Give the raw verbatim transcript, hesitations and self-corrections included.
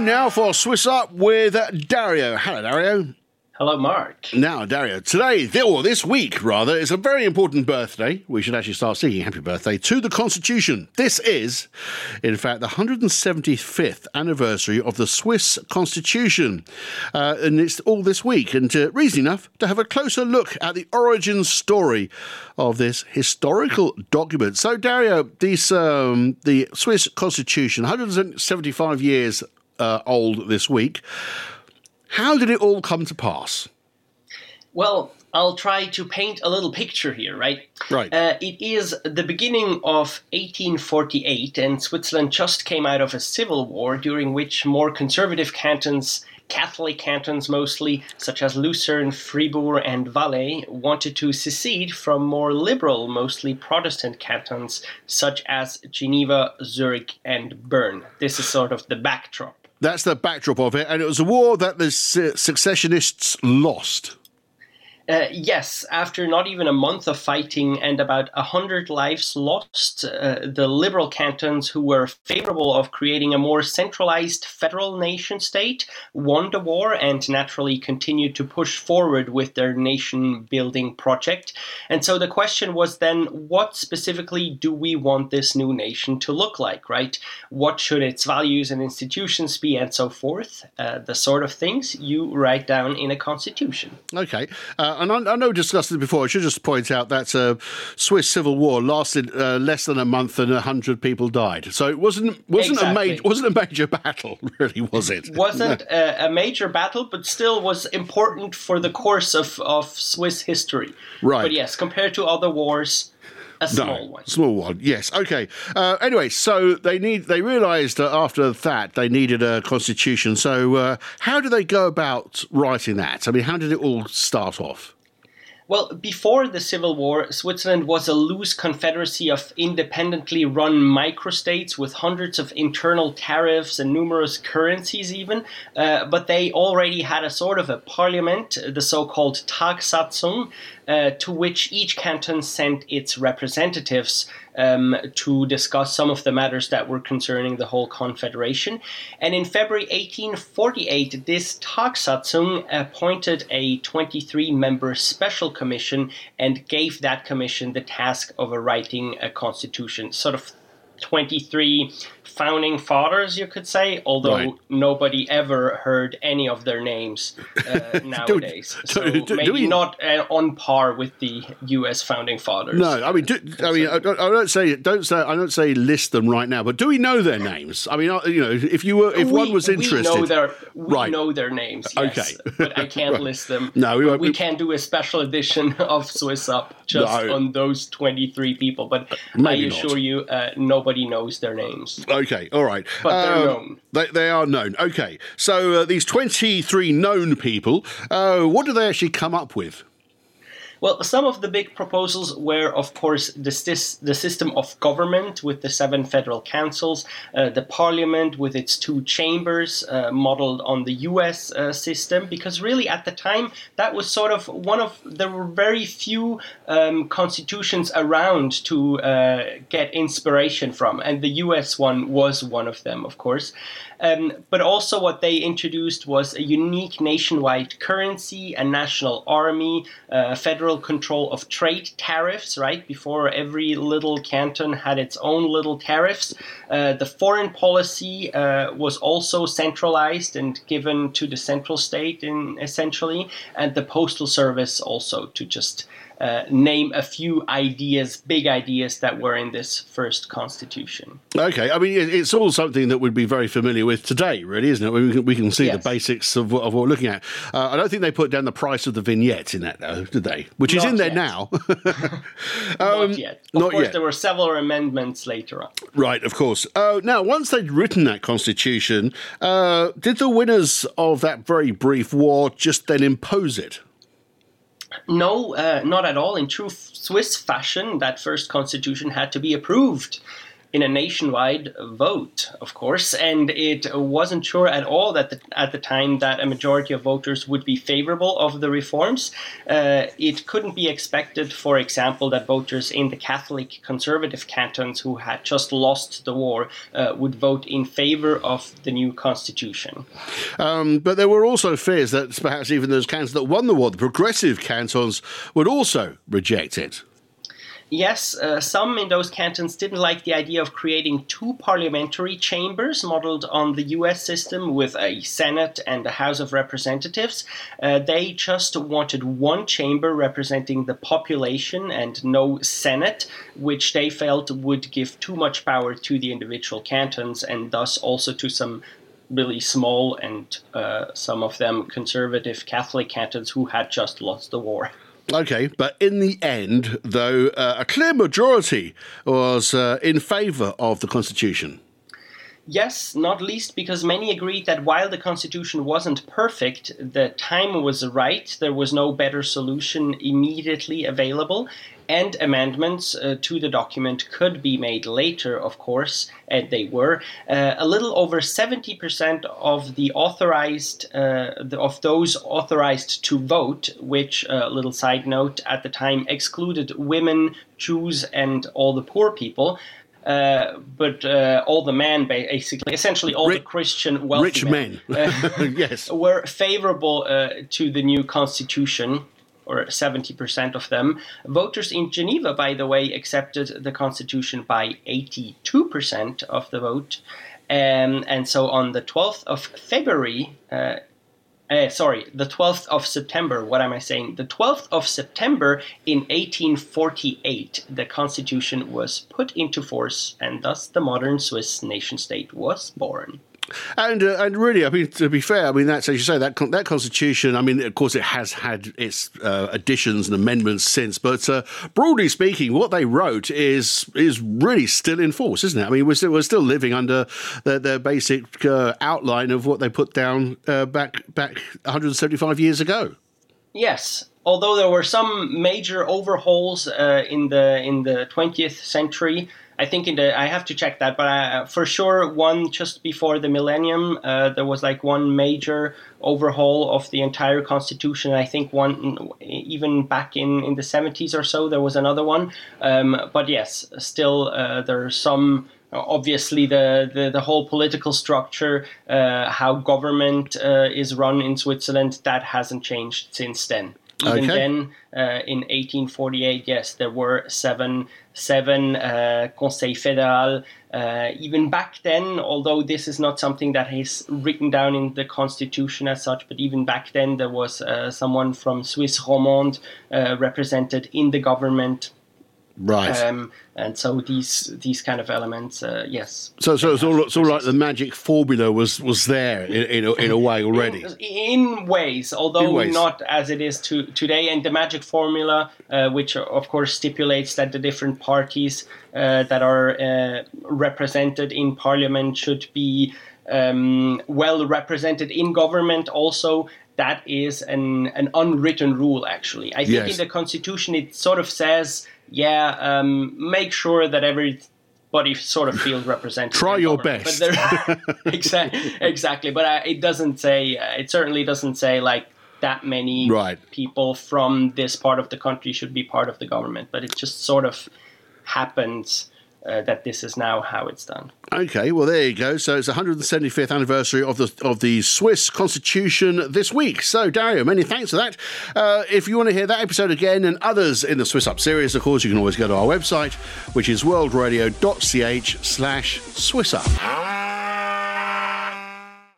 Time now for Swiss Up with Dario. Hello, Dario. Hello, Mark. Now, Dario, today, or this week, rather, is a very important birthday. We should actually start singing happy birthday to the Constitution. This is, in fact, the one hundred seventy-fifth anniversary of the Swiss Constitution. Uh, and it's all this week. And uh, reason enough to have a closer look at the origin story of this historical document. So, Dario, this, um, the Swiss Constitution, one hundred seventy-five years uh, old this week. How did it all come to pass? Well, I'll try to paint a little picture here, right? Right. Uh, it is the beginning of eighteen forty-eight, and Switzerland just came out of a civil war during which more conservative cantons, Catholic cantons mostly, such as Lucerne, Fribourg, and Valais, wanted to secede from more liberal, mostly Protestant cantons, such as Geneva, Zurich, and Bern. This is sort of the backdrop. That's the backdrop of it, and it was a war that the secessionists lost. Uh, yes, after not even a month of fighting and about a hundred lives lost, uh, the liberal cantons who were favorable of creating a more centralized federal nation state won the war and naturally continued to push forward with their nation-building project. And so the question was then, what specifically do we want this new nation to look like, right? What should its values and institutions be, and so forth? Uh, the sort of things you write down in a constitution. Okay. Uh, and I, I know we discussed it before. I should just point out that uh, Swiss Civil War lasted uh, less than a month and a hundred people died. So it wasn't wasn't exactly. a major wasn't a major battle, really, was it? Wasn't no. a, a major battle, but still was important for the course of, of Swiss history. Right. But yes, compared to other wars, a small no, one. Small one, yes. Okay. Uh, anyway, so they need they realised that after that they needed a constitution. So uh, how do they go about writing that? I mean, how did it all start off? Well, before the Civil War, Switzerland was a loose confederacy of independently run microstates with hundreds of internal tariffs and numerous currencies even, uh, but they already had a sort of a parliament, the so-called Tagsatzung, uh, to which each canton sent its representatives um, to discuss some of the matters that were concerning the whole confederation. And in February eighteen forty-eight, this Tagsatzung appointed a twenty-three member special commission and gave that commission the task of writing a constitution, sort of twenty-three founding fathers, you could say, although right. nobody ever heard any of their names uh, nowadays. do, so do, do, maybe do we, not uh, on par with the U S founding fathers. No, I mean, do, I mean, I don't, I don't say don't say I don't say list them right now, but do we know their names? I mean, you know, if you were if we, one was interested, we know their we right. know their names. Yes, okay, but I can't right. list them. No, we, we, we we can't do a special edition of Swiss Up just no. on those twenty-three people. But Maybe I assure not. you, uh, nobody knows their names. Okay, all right. But they're um, known. They, they are known. Okay, so uh, these twenty-three known people, uh, what do they actually come up with? Well, some of the big proposals were, of course, the, the system of government with the seven federal councils, uh, the parliament with its two chambers, uh, modeled on the U S uh, system, because really at the time that was sort of one of, there were very few um, constitutions around to uh, get inspiration from, and the U S one was one of them, of course. Um, but also what they introduced was a unique nationwide currency, a national army, uh, federal control of trade tariffs, right? Before every little canton had its own little tariffs. Uh, the foreign policy uh, was also centralized and given to the central state, in essentially, and the postal service also, to just Uh, name a few ideas, big ideas that were in this first constitution. Okay, I mean, it's all something that we'd be very familiar with today, really, isn't it? We can, we can see yes. the basics of what, of what we're looking at. Uh, I don't think they put down the price of the vignette in that, though, did they? Which is not in there yet. now. um, not yet. Of not course, yet. there were several amendments later on. Right, of course. Uh, now, once they'd written that constitution, uh, did the winners of that very brief war just then impose it? No, uh, not at all. In true Swiss fashion, that first constitution had to be approved. in a nationwide vote, of course, and it wasn't sure at all that the, at the time that a majority of voters would be favorable of the reforms. Uh, it couldn't be expected, for example, that voters in the Catholic conservative cantons who had just lost the war uh, would vote in favor of the new constitution. Um, but there were also fears that perhaps even those cantons that won the war, the progressive cantons, would also reject it. Yes, uh, some in those cantons didn't like the idea of creating two parliamentary chambers modeled on the U S system with a Senate and a House of Representatives. Uh, they just wanted one chamber representing the population and no Senate, which they felt would give too much power to the individual cantons and thus also to some really small and uh, some of them conservative Catholic cantons who had just lost the war. OK, but in the end, though, uh, a clear majority was uh, in favour of the Constitution. Yes, not least because many agreed that while the Constitution wasn't perfect, the time was right, there was no better solution immediately available, and amendments uh, to the document could be made later, of course, and they were. Uh, a little over seventy percent of the authorized, uh, the, of those authorized to vote, which, a uh, little side note, at the time excluded women, Jews, and all the poor people. Uh, but uh, all the men, basically, essentially all rich, the Christian wealthy rich men, men. uh, yes. were favorable uh, to the new constitution, or seventy percent of them. Voters in Geneva, by the way, accepted the constitution by eighty-two percent of the vote. Um, and so on the twelfth of February, uh, Uh, sorry, the twelfth of September, what am I saying? The twelfth of September in eighteen forty-eight, the Constitution was put into force, and thus the modern Swiss nation-state was born. And uh, and really, I mean, to be fair, I mean, that's, as you say, that that constitution, I mean, of course, it has had its uh, additions and amendments since, but uh, broadly speaking, what they wrote is is really still in force, isn't it? I mean, we're still, we're still living under the, the basic uh, outline of what they put down uh, back back one hundred seventy-five years ago. Yes. Although there were some major overhauls uh, in the in the twentieth century, I think in the I have to check that, but uh, for sure one just before the millennium, uh, there was like one major overhaul of the entire constitution. I think one even back in, in the seventies or so, there was another one. Um, but yes, still uh, there are some. Obviously, the, the, the whole political structure, uh, how government uh, is run in Switzerland, that hasn't changed since then. Even okay. then, uh, in eighteen forty-eight, yes, there were seven, seven uh, Conseil Fédéral. Uh, even back then, although this is not something that is written down in the constitution as such, but even back then there was uh, someone from Suisse Romande uh, represented in the government. Right. Um, and so these these kind of elements, uh, yes. So so it's all, it's all like the magic formula was, was there in, in, a, in a way already. In, in ways, although in ways. not as it is to, today. And the magic formula, uh, which of course stipulates that the different parties uh, that are uh, represented in parliament should be um, well represented in government also. That is an, an unwritten rule, actually. I think yes. in the constitution it sort of says, yeah, um, make sure that everybody sort of feels represented. Try your government. best. But exactly, exactly. But uh, it doesn't say, uh, it certainly doesn't say like that many right. people from this part of the country should be part of the government. But it just sort of happens uh, that this is now how it's done. Okay, well, there you go. So it's the one hundred seventy-fifth anniversary of the of the Swiss Constitution this week. So, Dario, many thanks for that. Uh, if you want to hear that episode again and others in the Swiss Up series, of course, you can always go to our website, which is worldradio.ch slash Swiss Up.